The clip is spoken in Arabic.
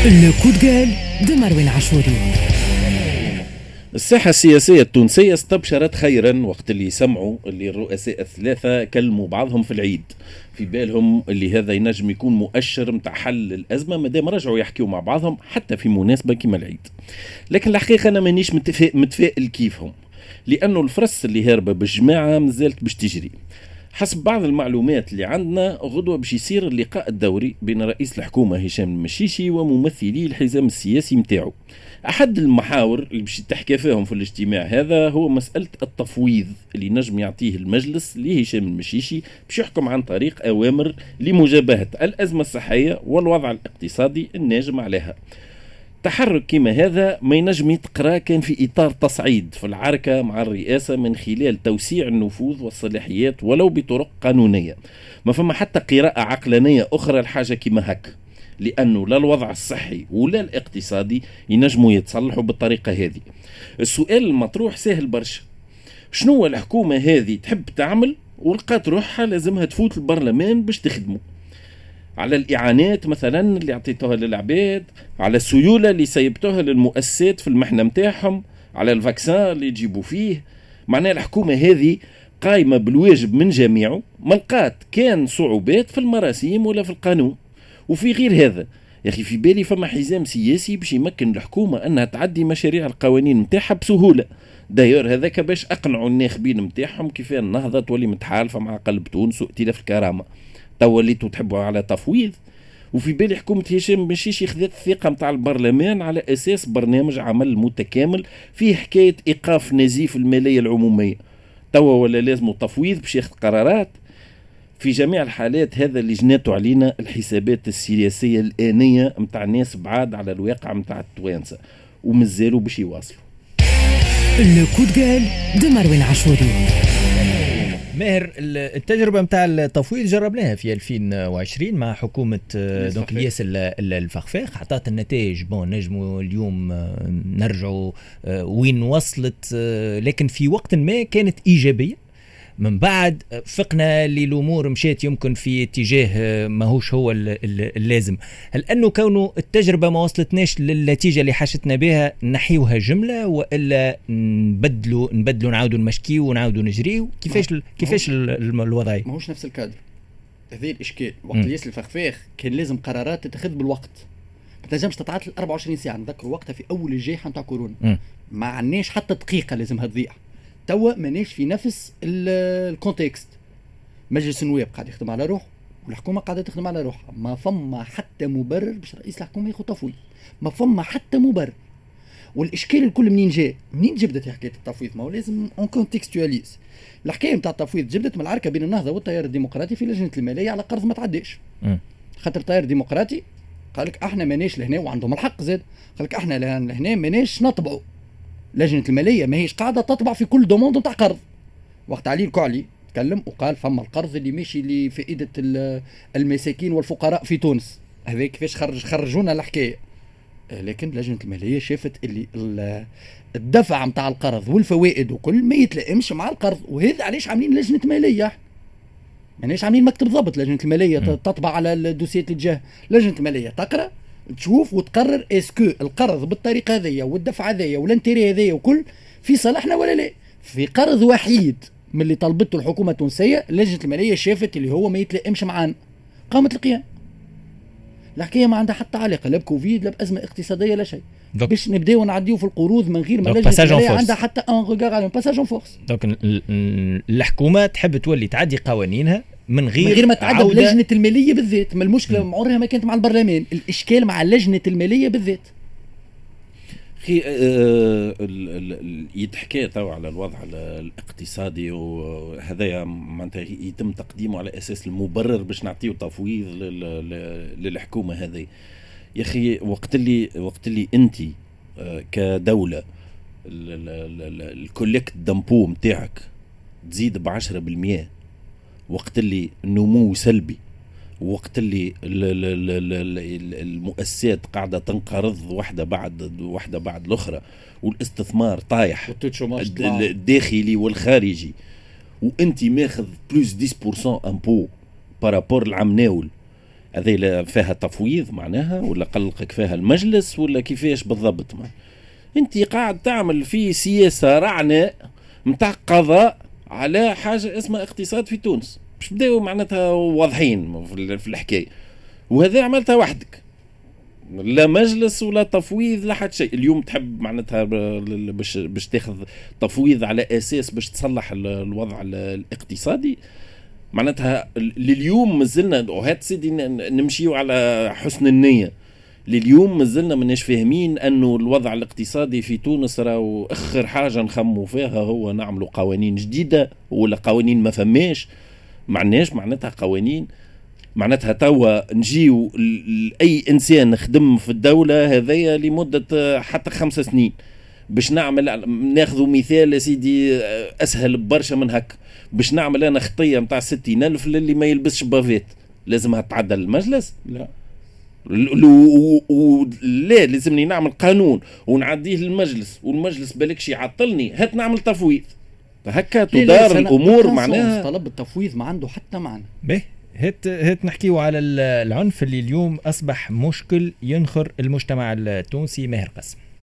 لو كود جال دو مروان عاشوري. الساحة السياسية التونسية استبشرت خيرا وقت اللي سمعوا اللي الرؤساء الثلاثة كلموا بعضهم في العيد، في بالهم اللي هذا ينجم يكون مؤشر متاع حل الأزمة مادام رجعوا يحكيوا مع بعضهم حتى في مناسبة كما العيد. لكن الحقيقة أنا مانيش متفائل كيفهم، لأنه الفرس اللي هاربة بالجماعة مازالت باش تجري. حسب بعض المعلومات اللي عندنا غدوة باش يصير اللقاء الدوري بين رئيس الحكومة هشام المشيشي وممثلي الحزام السياسي متاعو. أحد المحاور اللي باش تحكي فيهم في الاجتماع هذا هو مسألة التفويض اللي نجم يعطيه المجلس لهشام المشيشي باش يحكم عن طريق أوامر لمجابهة الأزمة الصحية والوضع الاقتصادي الناجم عليها. تحرك كما هذا ما ينجم يتقرا كان في إطار تصعيد في العركة مع الرئاسة من خلال توسيع النفوذ والصلاحيات ولو بطرق قانونية. ما فما حتى قراءة عقلانية أخرى الحاجة كما هك، لأنه لا الوضع الصحي ولا الاقتصادي ينجموا يتصلحوا بالطريقة هذه. السؤال المطروح سهل برشا، شنو الحكومة هذه تحب تعمل ولقات روحها لازمها تفوت البرلمان باش تخدمه؟ على الإعانات مثلا اللي عطيتوها للعباد، على السيولة اللي سيبتوها للمؤسسات في المحنة متاعهم، على الفاكسان اللي يجيبوا فيه. معناها الحكومة هذه قايمة بالواجب من جميعه، ما لقات كان صعوبات في المراسيم ولا في القانون. وفي غير هذا يا أخي في بالي فما حزام سياسي باش يمكن الحكومة أنها تعدي مشاريع القوانين متاعها بسهولة. دايور هذاك باش أقنعوا الناخبين متاعهم كيفاه النهضة تولي متحالفة مع قلب تونس وائتلاف الكرامة. توليتوا تحبوا على تفويض. وفي بالي حكومة هشام مشيشي خذت الثقة متاع البرلمان على أساس برنامج عمل متكامل فيه حكاية إيقاف نزيف المالية العمومية. توا ولا لازم تفويض باش ياخذ قرارات. في جميع الحالات هذا اللي جناتوا علينا الحسابات السياسية الآنية متاع الناس بعاد على الواقع متاع التوانسة ومازالوا باش يواصلوا. لو كود جال دو مروان عاشوري. ماهر، التجربة متاع التفويض جربناها في 2020 مع حكومة دونك الياس الفخفاخ، عطات النتائج. نجموا اليوم نرجعوا وين وصلت، لكن في وقت ما كانت إيجابية. من بعد فقنا للأمور مشيت يمكن في اتجاه ماهوش هو اللازم. هل أنه كونه التجربة ما وصلتناش للنتيجة اللي حاشتنا بها نحيوها جملة، وإلا نبدلوا نعاودوا نمشكي ونعاودوا نجري؟ كيفاش الوضعية؟ ماهوش نفس الكادر. هذه الإشكال. وقت ياسر الفخفاخ كان لازم قرارات تتخذ بالوقت، ما تنجمش تتعطل 24 ساعة. نذكر وقتها في أول الجائحة نتاع كورونا ما عندناش حتى دقيقة لازمها تضيع. توا ماناش في نفس الكونتكست. مجلس النواب قاعد يخدم على روحه والحكومه قاعده تخدم على روحها. ما فما حتى مبرر باش رئيس الحكومه ياخذ تفويض، ما فما حتى مبرر. والاشكال الكل منين جبدت حكايه التفويض؟ ما هو لازم اون كونتكستواليز. الحكايه نتاع التفويض جبدت من العركه بين النهضه والتيار الديمقراطي في لجنه الماليه على قرض ما تعداش. خاطر التيار الديمقراطي قال لك احنا ماناش لهنا، وعندهم الحق زاد، قال لك احنا لهنا ماناش نطبعوا. لجنة المالية ما هيش قاعدة تطبع في كل دوموند نتاع قرض. وقت علي الكعلي تكلم وقال فما القرض اللي ماشي لفائدة المساكين والفقراء في تونس، هذا كيفاش خرجونا الحكاية. لكن لجنة المالية شافت اللي الدفع متاع القرض والفوائد وكل ما يتلائمش مع القرض، وهذا علاش عاملين لجنة مالية. ماناش عاملين مكتب ضبط. لجنة المالية تطبع على الدوسيات الجاه. لجنة المالية تقرأ تشوف وتقرر اسكو القرض بالطريقه هذيا والدفع هذيا والانتري هذيا وكل في صالحنا ولا لا. في قرض وحيد من اللي طلبته الحكومه التونسيه لجنه الماليه شافت اللي هو ما يتلائمش معانا، قامت القيام. الحكايه ما عندها حتى علاقه لا بكوفيد لا بازمه اقتصاديه لا شيء. باش نبداو نعديو في القروض من غير ما لجنه الماليه عندها حتى ان ريغار على باساج اون فورس. دونك الحكومه تحب تولي تعدي قوانينها من غير ما تعدى بلجنة المالية بالذات. ما المشكلة عمرها ما كانت مع البرلمان، الإشكال مع لجنة المالية بالذات. أخي يتحكي توا على الوضع الاقتصادي وهذا معناتها يتم تقديمه على أساس المبرر باش نعطيه تفويض للحكومة هذه. يا أخي وقت اللي أنت كدولة الكوليكت دامبو متاعك تزيد ب10%، وقت اللي النمو سلبي، وقت اللي المؤسسات قاعدة تنقرض واحدة بعد الأخرى، والاستثمار طايح الداخلي والخارجي، وانت ماخذ بلوس 10% امبو بارابور العام ناول، هذه فيها تفويض معناها، ولا قلقك فيها المجلس، ولا كيفاش بالضبط؟ انت قاعد تعمل في سياسة رعناء متاع قضاء على حاجة اسمها اقتصاد في تونس، مش بداوا معناتها واضحين في الحكاية، وهذا عملتها وحدك، لا مجلس ولا تفويض لا حد شيء. اليوم تحب معناتها باش تاخذ تفويض على اساس باش تصلح الوضع الاقتصادي، معناتها لليوم مازلنا، وهات سيدي نمشيو على حسن النية، لليوم مازلنا مناش فاهمين انه الوضع الاقتصادي في تونس راهو اخر حاجة نخمو فيها هو نعملوا قوانين جديدة، ولا قوانين ما فماش، معناش معناتها قوانين، معناتها توا نجيو اي انسان خدم في الدولة هذيا لمدة حتى 5 سنين باش ناخذوا مثال سيدي اسهل برشا من هك، باش نعمل انا خطية متاع 60,000 للي ما يلبسش بافيت لازمها تعدل المجلس؟ لا لا، لازمني نعمل قانون ونعديه للمجلس، والمجلس بالكش يعطلني، هات نعمل تفويض، هكا تدار الامور. معناها طلب التفويض ما عنده حتى معنى. هات نحكيو على العنف اللي اليوم اصبح مشكل ينخر المجتمع التونسي. ماهر قاسم.